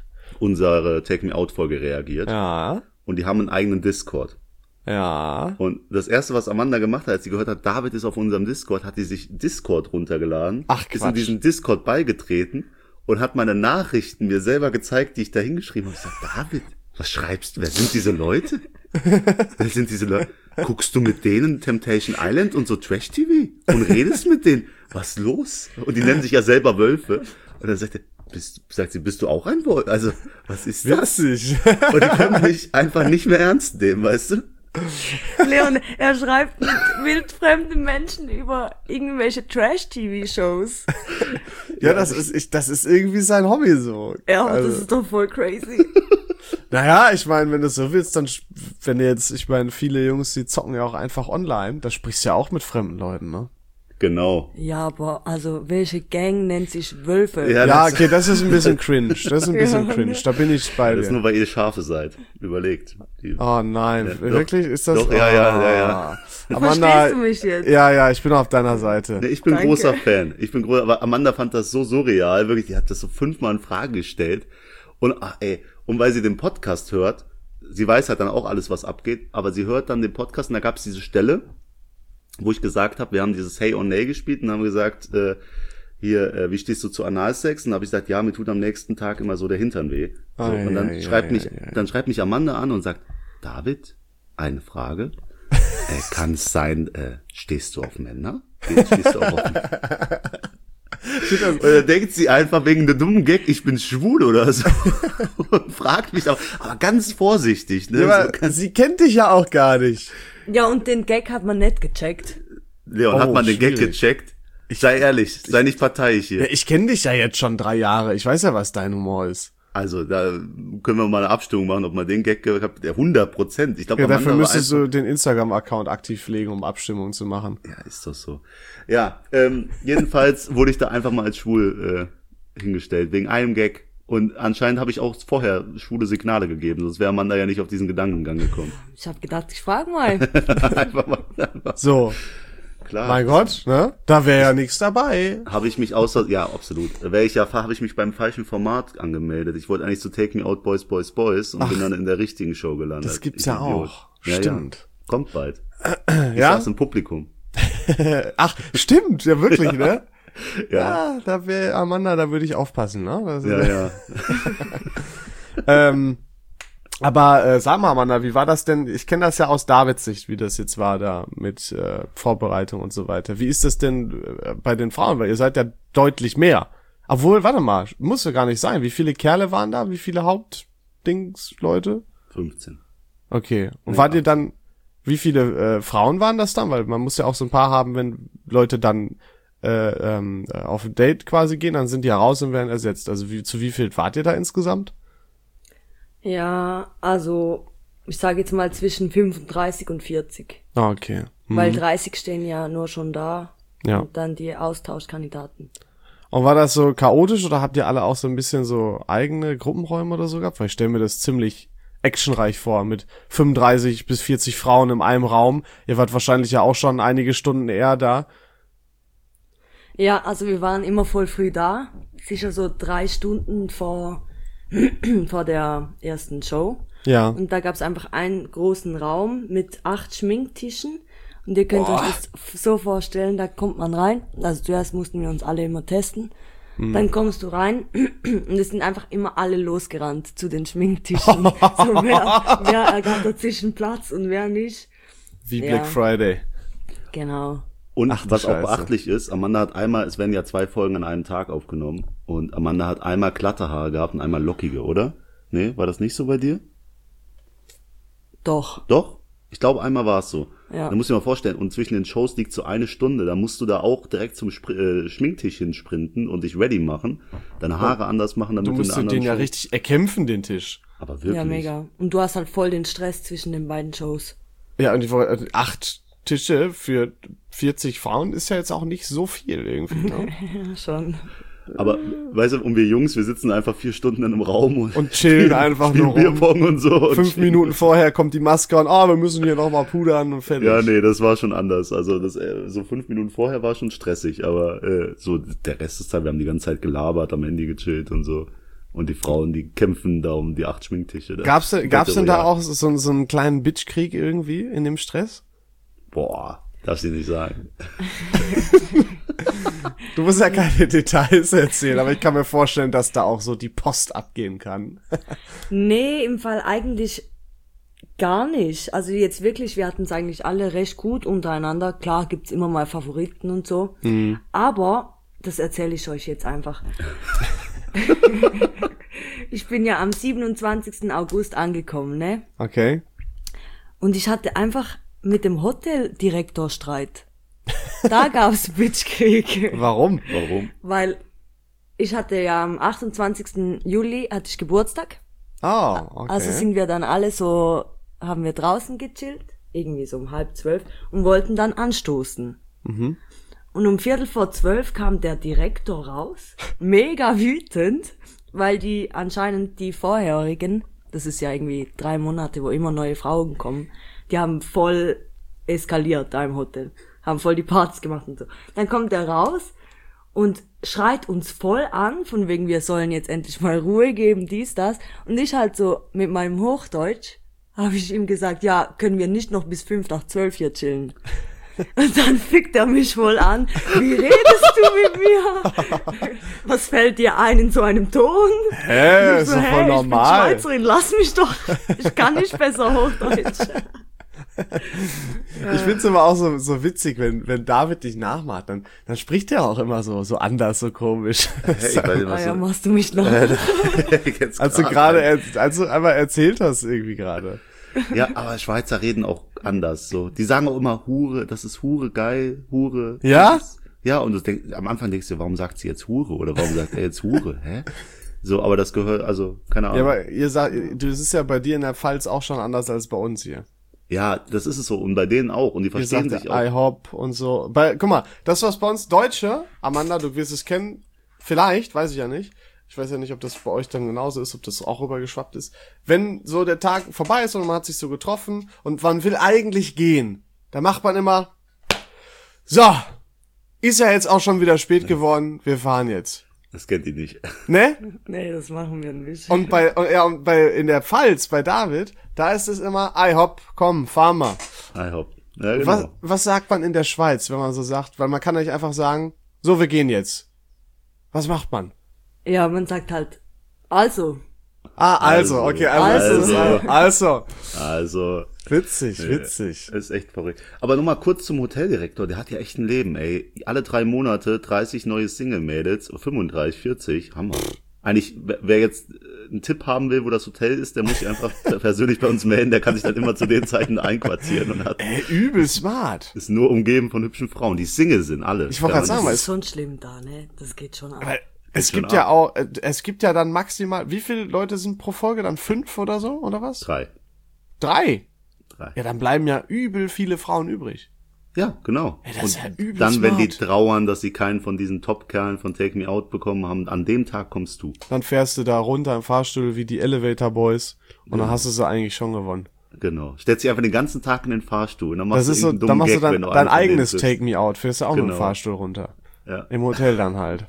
unsere Take Me Out Folge reagiert. Ja. Und die haben einen eigenen Discord. Ja. Und das erste, was Amanda gemacht hat, als sie gehört hat, David ist auf unserem Discord, hat die sich Discord runtergeladen. Ach, ist in Quatsch. diesen Discord beigetreten und hat meine Nachrichten mir selber gezeigt, die ich da hingeschrieben habe. Ich sag, David, was schreibst du? Wer sind diese Leute? Wer sind diese Leute? Guckst du mit denen Temptation Island und so Trash-T V? Und redest mit denen? Was los? Und die nennen sich ja selber Wölfe. Und dann sagt er, bist, sagt sie, bist du auch ein Wolf? Also, was ist das? Witzig. Und die können mich einfach nicht mehr ernst nehmen, weißt du? Leon, er schreibt mit wildfremden Menschen über irgendwelche Trash-T V-Shows. Ja, das ist, ich, das ist irgendwie sein Hobby so. Ja, Also, das ist doch voll crazy. naja, ich meine, wenn du so willst, dann, sp- wenn du jetzt, ich meine, viele Jungs, die zocken ja auch einfach online, da sprichst du ja auch mit fremden Leuten, ne? Genau. Ja, aber also welche Gang nennt sich Wölfe? Ja, Ja, das- okay, das ist ein bisschen cringe, das ist ein bisschen Ja. cringe, da bin ich bei Das ist nur, dir. weil ihr Schafe seid. Überlegt. Die, Oh nein, Ja, doch. wirklich? Ist das? Doch, ja, ja, ja, ja. Oh. Amanda, Verstehst du mich jetzt? ja, ja, ich bin auf deiner Seite. Nee, ich bin Danke. großer Fan. Ich bin groß, aber Amanda fand das so surreal, wirklich, die hat das so fünfmal in Frage gestellt. Und ach, ey, und weil sie den Podcast hört, sie weiß halt dann auch alles, was abgeht, aber sie hört dann den Podcast und da gab es diese Stelle, wo ich gesagt habe, wir haben dieses Hey or Nay gespielt und haben gesagt, äh, hier, äh, wie stehst du zu Analsex? Und da habe ich gesagt, ja, mir tut am nächsten Tag immer so der Hintern weh. So, Ei, und dann ei, schreibt ei, mich, ei, ei. dann schreibt mich Amanda an und sagt, David, eine Frage. äh, kann es sein, äh, stehst du auf Männer? Stehst du auch auf Männer? Und dann denkt sie einfach wegen der dummen Gag, ich bin schwul oder so. Und fragt mich aber, aber ganz vorsichtig, ne? Ja, so aber ganz, sie kennt dich ja auch gar nicht. Ja, und den Gag hat man nicht gecheckt. Leon, Oh, hat man den Gag schwierig. gecheckt? Sei ehrlich, sei nicht parteiisch Ja, hier. ich kenne dich ja jetzt schon drei Jahre. Ich weiß ja, was dein Humor ist. Also, da können wir mal eine Abstimmung machen, ob man den Gag gehört hat. Der hundert Prozent. Ich glaube, Ja, dafür war müsstest einfach- du den Instagram-Account aktiv pflegen, um Abstimmungen zu machen. Ja, ist doch so. Ja, ähm, jedenfalls wurde ich da einfach mal als schwul äh, hingestellt, wegen einem Gag. Und anscheinend habe ich auch vorher schwule Signale gegeben, sonst wäre man da ja nicht auf diesen Gedankengang gekommen. Ich habe gedacht, ich frage mal. Einfach mal, einfach. So, Klar. mein Gott, ne? Da wäre ja nichts dabei. Habe ich mich außer, ja, absolut. Wäre ich ja, habe ich mich beim falschen Format angemeldet. Ich wollte eigentlich zu Take Me Out Boys, Boys, Boys und Ach, bin dann in der richtigen Show gelandet. das gibt's Ich ja Idiot. auch. Ja, Stimmt. Ja. Kommt bald. Ich Ja? saß im Publikum. Ach, stimmt, ja wirklich, ne? Ja, Ja, da wäre Amanda, da würde ich aufpassen, ne? Das ist- ja, ja. Ähm, aber äh, sag mal, Amanda, wie war das denn? Ich kenne das ja aus Davids Sicht, wie das jetzt war da mit äh, Vorbereitung und so weiter. Wie ist das denn äh, bei den Frauen? Weil ihr seid ja deutlich mehr. Obwohl, warte mal, muss ja gar nicht sein. Wie viele Kerle waren da? Wie viele Hauptdings-Leute? fünfzehn. Okay. Und Nee, wart ihr dann, wie viele äh, Frauen waren das dann? Weil man muss ja auch so ein paar haben, wenn Leute dann äh, ähm, auf ein Date quasi gehen, dann sind die ja raus und werden ersetzt. Also wie, zu wie viel wart ihr da insgesamt? Ja, also ich sage jetzt mal zwischen fünfunddreißig und vierzig. Ah, okay. Hm. Weil dreißig stehen ja nur schon da. Ja. Und dann die Austauschkandidaten. Und war das so chaotisch oder habt ihr alle auch so ein bisschen so eigene Gruppenräume oder so gehabt? Weil ich stelle mir das ziemlich actionreich vor, mit fünfunddreißig bis vierzig Frauen in einem Raum. Ihr wart wahrscheinlich ja auch schon einige Stunden eher da. Ja, also wir waren immer voll früh da. Sicher so drei Stunden vor, vor der ersten Show. Ja. Und da gab's einfach einen großen Raum mit acht Schminktischen. Und ihr könnt Boah. euch das so vorstellen, da kommt man rein. Also zuerst mussten wir uns alle immer testen. Hm. Dann kommst du rein und es sind einfach immer alle losgerannt zu den Schminktischen. So wer, wer ergattert sich einen Platz und wer nicht. Wie Ja. Black Friday. Genau. Und Ach du was auch Scheiße. beachtlich ist, Amanda hat einmal, es werden ja zwei Folgen an einem Tag aufgenommen, und Amanda hat einmal glatte Haare gehabt und einmal lockige, oder? Nee, war das nicht so bei dir? Doch. Doch? Ich glaube, einmal war es so. Ja. Da musst du dir mal vorstellen, und zwischen den Shows liegt so eine Stunde, da musst du da auch direkt zum Spr äh, Schminktisch hinsprinten und dich ready machen, deine Haare anders machen, damit Du du, musst in einer den anderen ja Show- richtig erkämpfen, den Tisch. Aber wirklich. Ja, mega. Und du hast halt voll den Stress zwischen den beiden Shows. Ja, und die äh, acht Tische für vierzig Frauen ist ja jetzt auch nicht so viel irgendwie, ne? Ja, schon. Aber, weißt du, und wir Jungs, wir sitzen einfach vier Stunden in einem Raum und, Und chillen einfach spielen nur rum. Bierpong und so. und Fünf chillen. Minuten vorher kommt die Maske und, ah, wir müssen hier nochmal pudern und fertig. Ja, nee, das war schon anders. Also das äh, so fünf Minuten vorher war schon stressig, aber äh, so der Rest des Tages, wir haben die ganze Zeit gelabert, am Handy gechillt und so. Und die Frauen, die kämpfen da um die acht Schminktische. Das Gab's, Battle gab's denn da Royale. auch so, so einen kleinen Bitchkrieg irgendwie in dem Stress? Boah, darfst du nicht sagen. Du musst ja keine Details erzählen, aber ich kann mir vorstellen, dass da auch so die Post abgehen kann. Nee, im Fall eigentlich gar nicht. Also jetzt wirklich, wir hatten es eigentlich alle recht gut untereinander. Klar gibt's immer mal Favoriten und so. Mhm. Aber, das erzähle ich euch jetzt einfach. Ich bin ja am siebenundzwanzigsten August angekommen, ne? Okay. Und ich hatte einfach mit dem Hoteldirektor Streit. Da gab's Bitchkrieg. Warum? Warum? Weil ich hatte ja am achtundzwanzigsten Juli hatte ich Geburtstag. Ah, okay. Also sind wir dann alle so, haben wir draußen gechillt, irgendwie so um halb zwölf, und wollten dann anstoßen. Mhm. Und um Viertel vor zwölf kam der Direktor raus, mega wütend, weil die anscheinend die vorherigen, das ist ja irgendwie drei Monate, wo immer neue Frauen kommen, die haben voll eskaliert da im Hotel, haben voll die Partys gemacht und so. Dann kommt er raus und schreit uns voll an, von wegen, wir sollen jetzt endlich mal Ruhe geben, dies, das. Und ich halt so mit meinem Hochdeutsch habe ich ihm gesagt, ja, können wir nicht noch bis fünf nach zwölf hier chillen. Und dann fickt er mich wohl an. Wie redest du mit mir? Was fällt dir ein in so einem Ton? Hä, Ich ist doch voll hey, normal. Ich bin Schweizerin, lass mich doch. Ich kann nicht besser Hochdeutsch. Ich find's immer auch so, so witzig, wenn, wenn David dich nachmacht, dann, dann spricht er auch immer so, so anders, so komisch. Hey, ich weiß nicht, Ah was ja, du, machst du mich noch? jetzt Als du grad- gerade, er- als du einmal erzählt hast irgendwie gerade. Ja, aber Schweizer reden auch anders. So, die sagen auch immer Hure, das ist Hure geil, Hure. Ja? Das ist, ja, und du denkst, am Anfang denkst du, warum sagt sie jetzt Hure oder warum sagt er jetzt Hure? Hä? So, aber das gehört, also keine Ahnung. Ja, aber ihr sagt, du, es ist ja bei dir in der Pfalz auch schon anders als bei uns hier. Ja, das ist es so. Und bei denen auch. Und die Ihr verstehen sagt sich auch. I hop und so. Bei, guck mal, das was bei uns Deutsche, Amanda, du wirst es kennen, vielleicht, weiß ich ja nicht. Ich weiß ja nicht, ob das bei euch dann genauso ist, ob das auch rübergeschwappt ist. Wenn so der Tag vorbei ist und man hat sich so getroffen und man will eigentlich gehen, dann macht man immer, so, ist ja jetzt auch schon wieder spät geworden, wir fahren jetzt. Das kennt die nicht. Ne? Nee, das machen wir nicht. Und bei, und, ja, und bei, in der Pfalz, bei David, da ist es immer, I hop, komm, fahr mal. I hope. Ja, genau. Was, was sagt man in der Schweiz, wenn man so sagt? Weil man kann nicht einfach sagen, so, wir gehen jetzt. Was macht man? Ja, man sagt halt, also. Ah, also, Also, okay, also, also. also. Also, Witzig, witzig. ist echt verrückt. Aber nur mal kurz zum Hoteldirektor, der hat ja echt ein Leben, ey. Alle drei Monate dreißig neue Single-Mädels, fünfunddreißig, vierzig, Hammer. Eigentlich, wer- wer jetzt äh, einen Tipp haben will, wo das Hotel ist, der muss sich einfach persönlich bei uns melden, der kann sich dann immer zu den Zeiten einquartieren und hat, Ey, übel smart. ist nur umgeben von hübschen Frauen, die Single sind, alle. Ich wollte Ja, gerade sagen, und weil Das es, ist schon schlimm da, ne? Das geht schon ab. weil es schon gibt ab. ja auch, äh, es gibt ja dann maximal, wie viele Leute sind pro Folge? Dann fünf oder so, oder was? Drei. Drei. Drei. Ja, dann bleiben ja übel viele Frauen übrig. Ja, genau. Ey, das ist ja übel dann, wenn die smart. trauern, dass sie keinen von diesen Top-Kerlen von Take Me Out bekommen haben, an dem Tag kommst du. Dann fährst du da runter im Fahrstuhl wie die Elevator Boys und dann hast du sie eigentlich schon gewonnen. Genau. Stellst dich einfach den ganzen Tag in den Fahrstuhl und dann machst Das du ist so, irgendeinen dann dummen machst du Gag, dann wenn du dein einen von denen eigenes triffst. Take Me Out, fährst du auch mit dem Genau. Fahrstuhl runter. Ja. Im Hotel dann halt.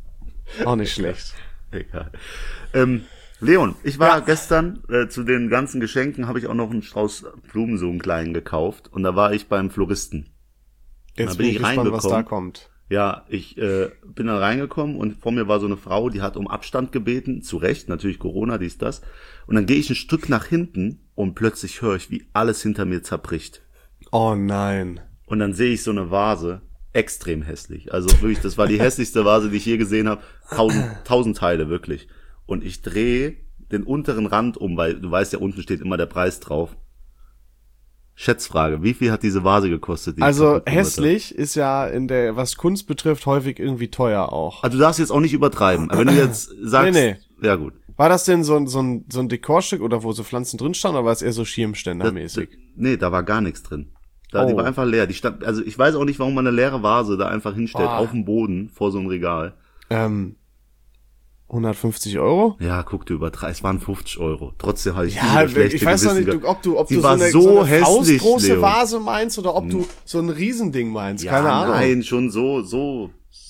Auch nicht schlecht. Egal. Ähm, Leon, ich war gestern äh, zu den ganzen Geschenken, habe ich auch noch einen Strauß Blumen, so einen kleinen gekauft und da war ich beim Floristen. Jetzt Da bin bin ich ich gespannt, was da reingekommen. kommt. Ja, ich äh, bin da reingekommen und vor mir war so eine Frau, die hat um Abstand gebeten, zu Recht, natürlich Corona, dies, das. Und dann gehe ich ein Stück nach hinten und plötzlich höre ich, wie alles hinter mir zerbricht. Oh nein. Und dann sehe ich so eine Vase, extrem hässlich. Also wirklich, das war die hässlichste Vase, die ich je gesehen habe. Tausend, tausend Teile, wirklich. Und ich drehe den unteren Rand um, weil du weißt ja, unten steht immer der Preis drauf. Schätzfrage, wie viel hat diese Vase gekostet? Die ich Also kaputt gemacht hässlich ist ja in der, was Kunst betrifft, häufig irgendwie teuer auch. habe? Also du darfst jetzt auch nicht übertreiben. Aber wenn du jetzt sagst, Nee, ja gut. War das denn so ein, so ein, so ein Dekorstück oder wo so Pflanzen drin standen oder war es eher so Schirmständermäßig? Da- Nee, da war gar nichts drin. Da, Die Oh. war einfach leer. Die stand, also ich weiß auch nicht, warum man eine leere Vase da einfach hinstellt, Ah. auf dem Boden, vor so einem Regal. Ähm, hundertfünfzig Euro? Ja, guck, du übertreibst. Es waren fünfzig Euro. Trotzdem hatte ich Ja, übel schlechte ich weiß noch Gewissen nicht, du- ob du, ob Sie du so war eine, so so eine hässlich, faustgroße Leon. Vase meinst oder ob du so ein Riesending meinst. Ja, Keine Ahnung. nein, schon so, so,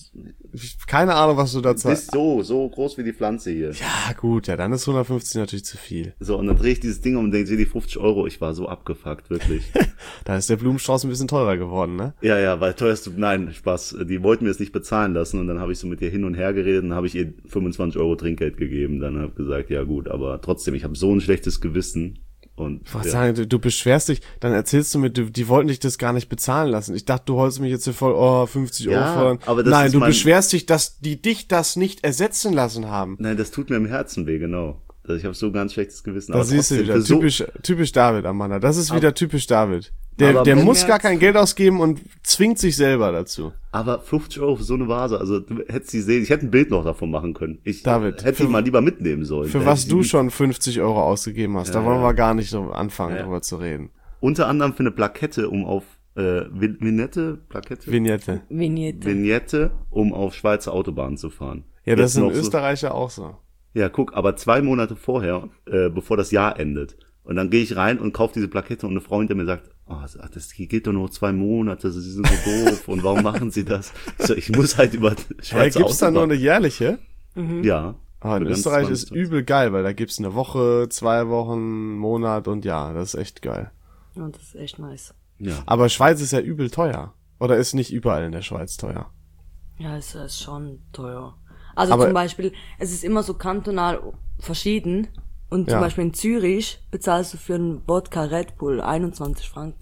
Ich- Keine Ahnung, was du dazu bis so, so groß wie die Pflanze hier. Ja, gut, ja, dann ist hundertfünfzig natürlich zu viel. So, und dann drehe ich dieses Ding um und denke, sehe die fünfzig Euro. Ich war so abgefuckt, wirklich. Da ist der Blumenstrauß ein bisschen teurer geworden, ne? Ja, ja, weil teuerst, nein, Spaß. Die wollten mir es nicht bezahlen lassen und dann habe ich so mit ihr hin und her geredet und dann habe ich ihr fünfundzwanzig Euro Trinkgeld gegeben. Dann habe ich gesagt, ja gut, aber trotzdem, ich habe so ein schlechtes Gewissen. Und Was ja. sagen, du, du beschwerst dich, dann erzählst du mir, du, die wollten dich das gar nicht bezahlen lassen. Ich dachte, du holst mich jetzt hier voll, oh, fünfzig Ja, Euro fordern. aber das Nein, ist du mein- beschwerst dich, dass die dich das nicht ersetzen lassen haben. Nein, das tut mir im Herzen weh, genau. Also ich habe so ein ganz schlechtes Gewissen. Da aber siehst du trotzdem, wieder, für so- typisch, typisch David, Amanda. Das ist wieder typisch David. Der, Aber der wenn muss er- gar kein Geld ausgeben und zwingt sich selber dazu. Aber fünfzig Euro für so eine Vase, also du hättest sie sehen, ich hätte ein Bild noch davon machen können. Ich David, hätte für- die mal lieber mitnehmen sollen. Für Da was hätte du ich- schon fünfzig Euro ausgegeben hast, da wollen wir gar nicht so anfangen, drüber zu reden. Unter anderem für eine Plakette, um auf äh, Vin- Vignette, Plakette? Vignette. Vignette. Vignette, um auf Schweizer Autobahnen zu fahren. Ja, das Jetzt ist in noch so- Österreich ja auch so. Ja, guck, aber zwei Monate vorher, äh, bevor das Jahr endet. Und dann gehe ich rein und kaufe diese Plakette und eine Frau hinter mir sagt, oh, das geht doch nur zwei Monate, sie sind so doof und warum machen sie das? Ich so, ich muss halt über Ja, Schweizer gibt's da nur Autobahnen. eine jährliche? Ja. Aber in Für ganz Österreich ist zwanzig. übel geil, weil da gibt's eine Woche, zwei Wochen, einen Monat und ja, das ist echt geil. Ja, das ist echt nice. Ja. Aber Schweiz ist ja übel teuer. Oder ist nicht überall in der Schweiz teuer? Ja, es ist schon teuer. Also Aber- zum Beispiel, es ist immer so kantonal verschieden. Und zum Ja. Beispiel in Zürich bezahlst du für einen Wodka Red Bull einundzwanzig Franken.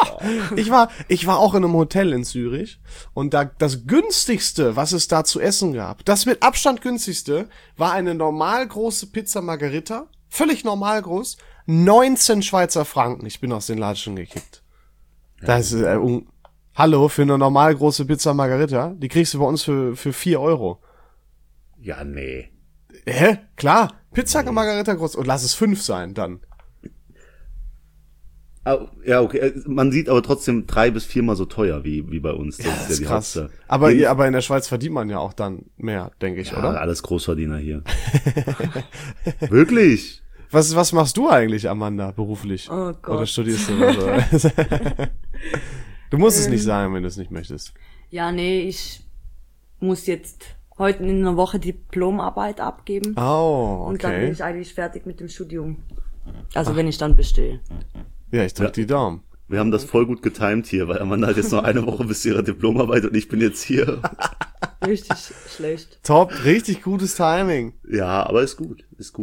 Ich war, ich war auch in einem Hotel in Zürich und da das günstigste, was es da zu essen gab, das mit Abstand günstigste, war eine normal große Pizza Margherita, völlig normal groß, neunzehn Schweizer Franken. Ich bin aus den Latschen gekippt. Das ist, äh, un Hallo, für eine normal große Pizza Margherita, die kriegst du bei uns für, für vier Euro. Ja, nee. Hä? Klar, Pizza Margherita groß, und lass es fünf sein, dann. Ah, ja, okay. Äh, Man sieht aber trotzdem drei bis viermal so teuer wie, wie bei uns. Das, Das ist die krass. Hauptsache. Aber, Nee, ihr, aber in der Schweiz verdient man ja auch dann mehr, denke ich, ja, oder? alles Großverdiener hier. Wirklich? Was, was machst du eigentlich, Amanda, beruflich? Oh Gott. Oder studierst du was? Du musst es nicht sagen, wenn du es nicht möchtest. Ja, nee, ich muss jetzt heute in einer Woche Diplomarbeit abgeben. Oh, Und dann bin okay. ich eigentlich fertig mit dem Studium. Also wenn ich dann bestehe. Ja, ich drück Ja. die Daumen. Wir haben das voll gut getimt hier, weil Amanda hat jetzt noch eine Woche bis zu ihrer Diplomarbeit und ich bin jetzt hier. Richtig schlecht. Top, richtig gutes Timing. Ja, aber ist gut, ist gut.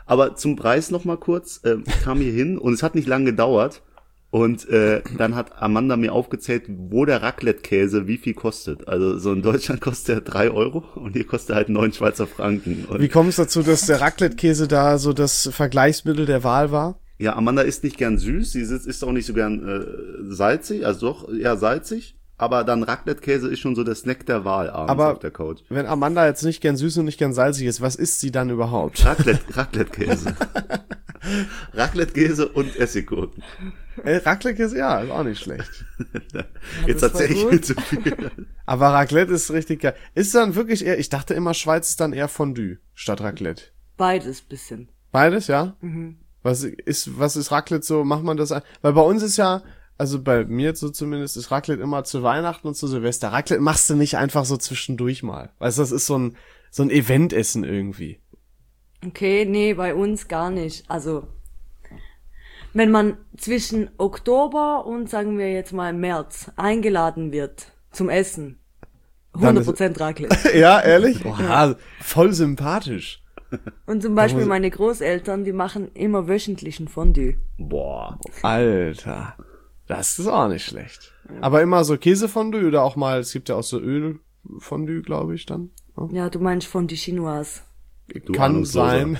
Aber zum Preis noch mal kurz. Äh, ich kam hier hin und es hat nicht lange gedauert. Und äh, dann hat Amanda mir aufgezählt, wo der Raclette-Käse wie viel kostet. Also so in Deutschland kostet er drei Euro und hier kostet er halt neun Schweizer Franken. Und Wie kommt es dazu, dass der Raclette-Käse da so das Vergleichsmittel der Wahl war? ja, Amanda isst nicht gern süß, sie ist, isst auch nicht so gern äh, salzig, also doch eher salzig. Aber dann Raclette-Käse ist schon so der Snack der Wahl abends Aber auf der Couch. wenn Amanda jetzt nicht gern süß und nicht gern salzig ist, was isst sie dann überhaupt? Raclette, Raclette-Käse. Raclette-Käse und Essiggurken. Äh, Raclette-Käse, ja, ist auch nicht schlecht. Jetzt das war erzähl ich gut. viel zu viel. Aber Raclette ist richtig geil. Ist dann wirklich eher, ich dachte immer, Schweiz ist dann eher Fondue statt Raclette. Beides bisschen. Beides, ja? Mhm. Was ist, was ist Raclette so? Macht man das? ein- Weil bei uns ist ja, also bei mir jetzt so zumindest, ist Raclette immer zu Weihnachten und zu Silvester. Raclette machst du nicht einfach so zwischendurch mal. Weißt du, das ist so ein, so ein Eventessen irgendwie. Okay, nee, bei uns gar nicht. Also, wenn man zwischen Oktober und, sagen wir jetzt mal, März eingeladen wird zum Essen, hundert Prozent Raclette. Ja, ehrlich? Boah, voll sympathisch. Und zum Beispiel meine Großeltern, die machen immer wöchentlich ein Fondue. Boah. Alter. Das ist auch nicht schlecht. Aber immer so Käsefondue oder auch mal, es gibt ja auch so Ölfondue, glaube ich, dann. Ja. Ja, du meinst Fondue Chinoise. Du Kann Ahnungsloser. sein.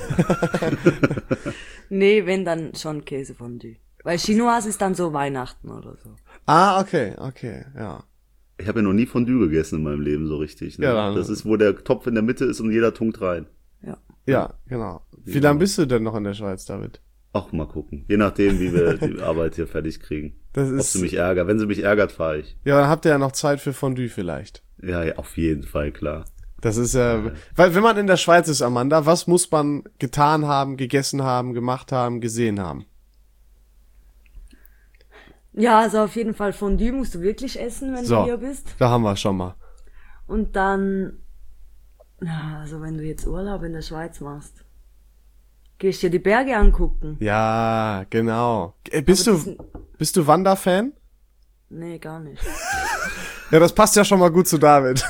Nee, wenn dann schon Käsefondue. Weil Chinoise ist dann so Weihnachten oder so. Ah, okay, okay, ja. Ich habe ja noch nie Fondue gegessen in meinem Leben so richtig. Ne? Ja, dann- das ist, wo der Topf in der Mitte ist und jeder tunkt rein. Ja. Ja, genau. Wie lange bist du denn noch in der Schweiz, David? Auch mal gucken. Je nachdem, wie wir die Arbeit hier fertig kriegen. Das Ob ist, sie mich ärgert. Wenn sie mich ärgert, fahre ich. ja, dann habt ihr ja noch Zeit für Fondue vielleicht. Ja, ja, auf jeden Fall, klar. Das ist ja, weil wenn man in der Schweiz ist, Amanda, was muss man getan haben, gegessen haben, gemacht haben, gesehen haben? Ja, also auf jeden Fall Fondue musst du wirklich essen, wenn So. du hier bist. Da haben wir schon mal. Und dann, ja, also wenn du jetzt Urlaub in der Schweiz machst, gehst dir die Berge angucken. Ja, genau. Äh, Bist Aber du, bist du Wanderfan? Nee, gar nicht. Ja, das passt ja schon mal gut zu David.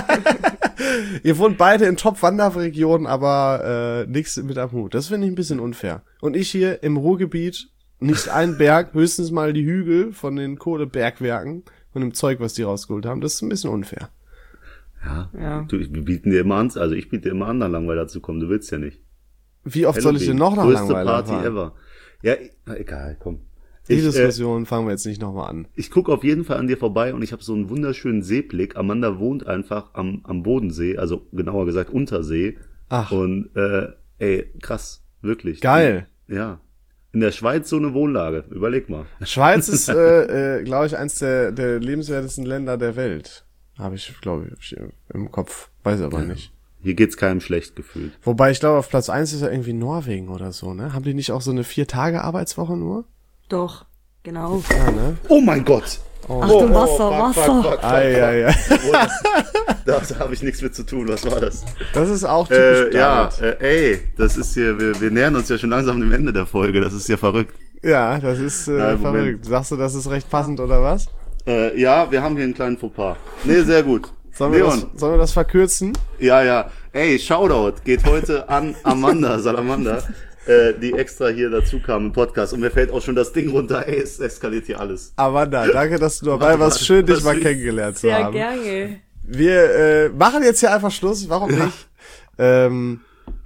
Ihr wohnt beide in Top-Wanderregionen, aber äh, nichts mit am Hut. Das finde ich ein bisschen unfair. Und ich hier im Ruhrgebiet, nicht ein Berg, höchstens mal die Hügel von den Kohlebergwerken, von dem Zeug, was die rausgeholt haben. Das ist ein bisschen unfair. Ja. Ja. Du, wir bieten dir immer an, also ich biete dir immer an, nach Langweiler zu kommen. Du willst ja nicht. Wie oft soll ich denn noch nach Größte Langweiler Party fahren? ever. Ja, na, egal, komm. Die Ich, äh, Diskussion fangen wir jetzt nicht nochmal an. ich gucke auf jeden Fall an dir vorbei und ich habe so einen wunderschönen Seeblick. Amanda wohnt einfach am, am Bodensee, also genauer gesagt Untersee. Ach. Und äh, ey, krass, wirklich. Geil. Ja. In der Schweiz so eine Wohnlage. Überleg mal. Schweiz ist, äh, äh, glaube ich, eins der, der lebenswertesten Länder der Welt. Habe ich, glaube ich, im Kopf. Weiß aber nicht. Hier geht's keinem schlecht gefühlt. Wobei, ich glaube, auf Platz eins ist ja irgendwie Norwegen oder so, ne? Haben die nicht auch so eine Vier-Tage-Arbeitswoche nur? Doch, genau. Ja, ne? Oh mein Gott! Achtung, Wasser, Wasser. Ei, ei, ei. Da habe ich nichts mit zu tun. Was war das? Das ist auch typisch Äh, ja, David. äh, ey, das ist hier, wir, wir nähern uns ja schon langsam dem Ende der Folge. Das ist ja verrückt. Ja, das ist äh, Nein, Moment. verrückt. Sagst du, das ist recht passend, oder was? Äh, ja, wir haben hier einen kleinen Fauxpas. Nee, sehr gut. Sollen wir, Leon, das, sollen wir das verkürzen? ja, ja. Ey, Shoutout geht heute an Amanda Salamander, äh, die extra hier dazu kam im Podcast. Und mir fällt auch schon das Ding runter. Ey, es eskaliert hier alles. Amanda, danke, dass du dabei Warte, warst. warte, Schön, dich das mal ist- kennengelernt zu Sehr haben. gerne. Wir äh, machen jetzt hier einfach Schluss. Warum Ja. nicht? Ähm,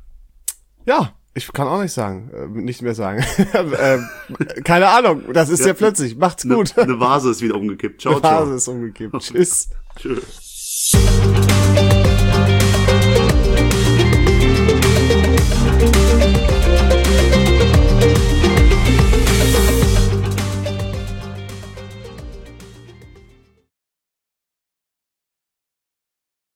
ja, ich kann auch nicht sagen. Äh, nicht mehr sagen. ähm, keine Ahnung. Das ist ja, Ja, plötzlich. Macht's Eine gut. ne Vase ist wieder umgekippt. Ciao, Die Phase ciao. ist umgekippt. Tschüss. Tschüss.